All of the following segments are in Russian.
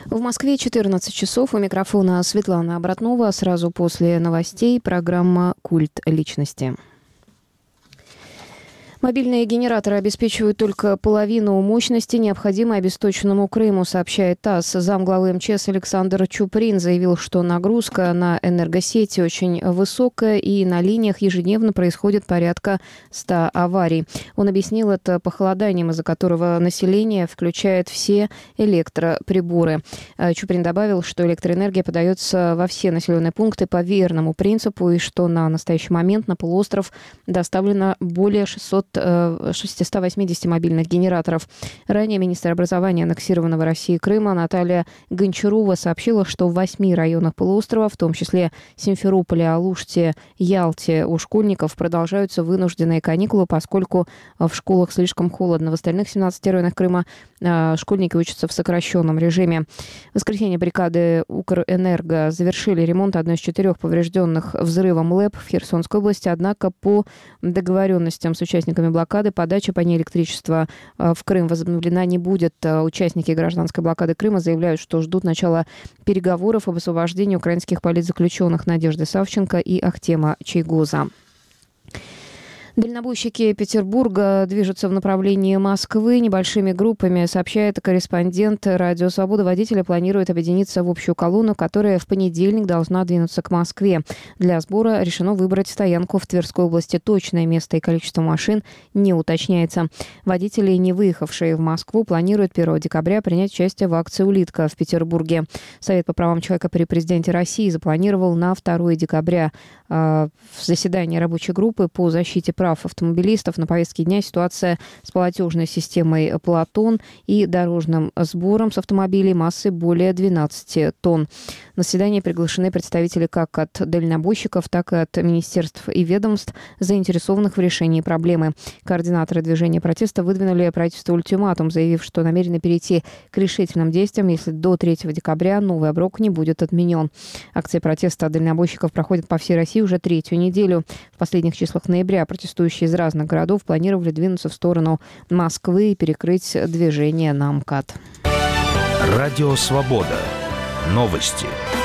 В Москве 14 часов. У микрофона Светлана Обратнова. Сразу после новостей программа «Культ личности». Мобильные генераторы обеспечивают только половину мощности, необходимой обесточенному Крыму, сообщает ТАСС. Замглавы МЧС Александр Чуприн заявил, что нагрузка на энергосети очень высокая и на линиях ежедневно происходит порядка 100 аварий. Он объяснил это похолоданием, из-за которого население включает все электроприборы. Чуприн добавил, что электроэнергия подается во все населенные пункты по верному принципу и что на настоящий момент на полуостров доставлено более 680 мобильных генераторов. Ранее министр образования аннексированного России Крыма Наталья Гончарова сообщила, что в 8 районах полуострова, в том числе Симферополе, Алуште, Ялте, у школьников продолжаются вынужденные каникулы, поскольку в школах слишком холодно. В остальных 17 районах Крыма школьники учатся в сокращенном режиме. В воскресенье бригады Укрэнерго завершили ремонт одной из 4 поврежденных взрывом ЛЭП в Херсонской области, однако по договоренностям с участниками блокады подача по ней электричества в Крым возобновлена не будет. Участники гражданской блокады Крыма заявляют, что ждут начала переговоров об освобождении украинских политзаключенных Надежды Савченко и Ахтема Чайгоза. Дальнобойщики Петербурга движутся в направлении Москвы небольшими группами, сообщает корреспондент «Радио Свобода». Водители планируют объединиться в общую колонну, которая в понедельник должна двинуться к Москве. Для сбора решено выбрать стоянку в Тверской области. Точное место и количество машин не уточняется. Водители, не выехавшие в Москву, планируют 1 декабря принять участие в акции «Улитка» в Петербурге. Совет по правам человека при президенте России запланировал на 2 декабря заседание рабочей группы по защите прав автомобилистов. На повестке дня ситуация с платежной системой «Платон» и дорожным сбором с автомобилей массой более 12 тонн. На заседание приглашены представители как от дальнобойщиков, так и от министерств и ведомств, заинтересованных в решении проблемы. Координаторы движения протеста выдвинули правительству ультиматум, заявив, что намерены перейти к решительным действиям, если до 3 декабря новый оброк не будет отменен. Акции протеста дальнобойщиков проходят по всей России уже 3-ю неделю. В последних числах ноября протестующие из разных городов планировали двинуться в сторону Москвы и перекрыть движение на МКАД. Радио «Свобода». Новости.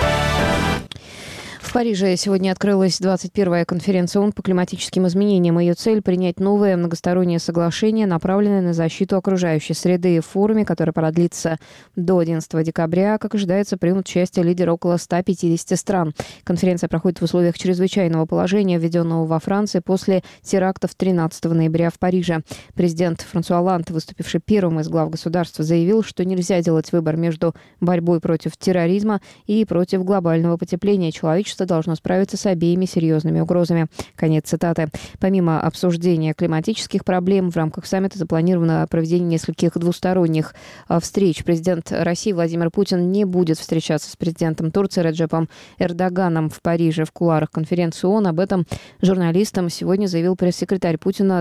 В Париже сегодня открылась 21-я конференция ООН по климатическим изменениям. Ее цель – принять новое многостороннее соглашение, направленное на защиту окружающей среды. В форуме, который продлится до 11 декабря, как ожидается, примут участие лидеры около 150 стран. Конференция проходит в условиях чрезвычайного положения, введенного во Франции после терактов 13 ноября в Париже. Президент Франсуа Олланд, выступивший первым из глав государства, заявил, что нельзя делать выбор между борьбой против терроризма и против глобального потепления. Человечество должно справиться с обеими серьезными угрозами. Конец цитаты. Помимо обсуждения климатических проблем, в рамках саммита запланировано проведение нескольких двусторонних встреч. Президент России Владимир Путин не будет встречаться с президентом Турции Реджепом Эрдоганом в Париже в кулуарах конференции ООН. Об этом журналистам сегодня заявил пресс-секретарь Путина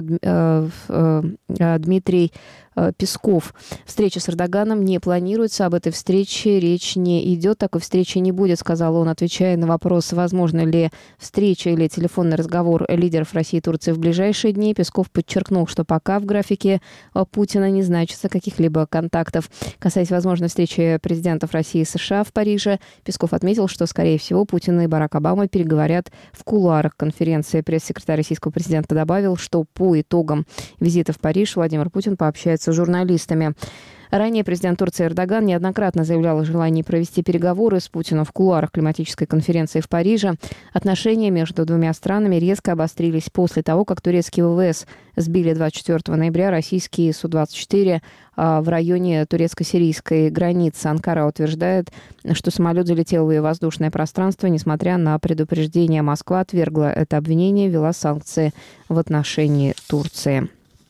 Дмитрий Песков. Встреча с Эрдоганом не планируется. Об этой встрече речь не идет. Такой встречи не будет, сказал он, отвечая на вопрос, возможно ли встреча или телефонный разговор лидеров России и Турции в ближайшие дни. Песков подчеркнул, что пока в графике Путина не значится каких-либо контактов. Касаясь возможной встречи президентов России и США в Париже, Песков отметил, что, скорее всего, Путин и Барак Обама переговорят в кулуарах конференции. Пресс-секретарь российского президента добавил, что по итогам визита в Париж Владимир Путин пообщается с журналистами. Ранее президент Турции Эрдоган неоднократно заявлял о желании провести переговоры с Путиным в кулуарах климатической конференции в Париже. Отношения между двумя странами резко обострились после того, как турецкие ВВС сбили 24 ноября российские Су-24 в районе турецко-сирийской границы. Анкара утверждает, что самолет залетел в ее воздушное пространство, несмотря на предупреждение. Москва отвергла это обвинение и ввела санкции в отношении Турции.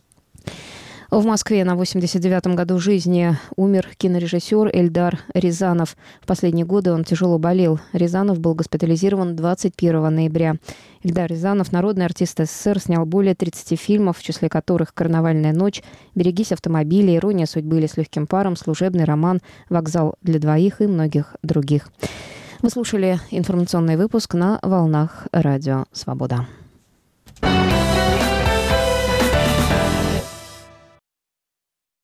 В Москве на 89-м году жизни умер кинорежиссер Эльдар Рязанов. В последние годы он тяжело болел. Рязанов был госпитализирован 21 ноября. Эльдар Рязанов, народный артист СССР, снял более 30 фильмов, в числе которых «Карнавальная ночь», «Берегись автомобиля», «Ирония судьбы» или «С легким паром», «Служебный роман», «Вокзал для двоих» и многих других. Вы слушали информационный выпуск на волнах Радио Свобода.